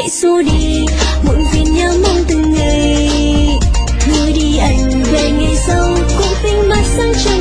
hãy xua đi muộn phiền nhớ mong từng ngày. Người đi anh về ngày sau cũng tinh mắt sáng trời.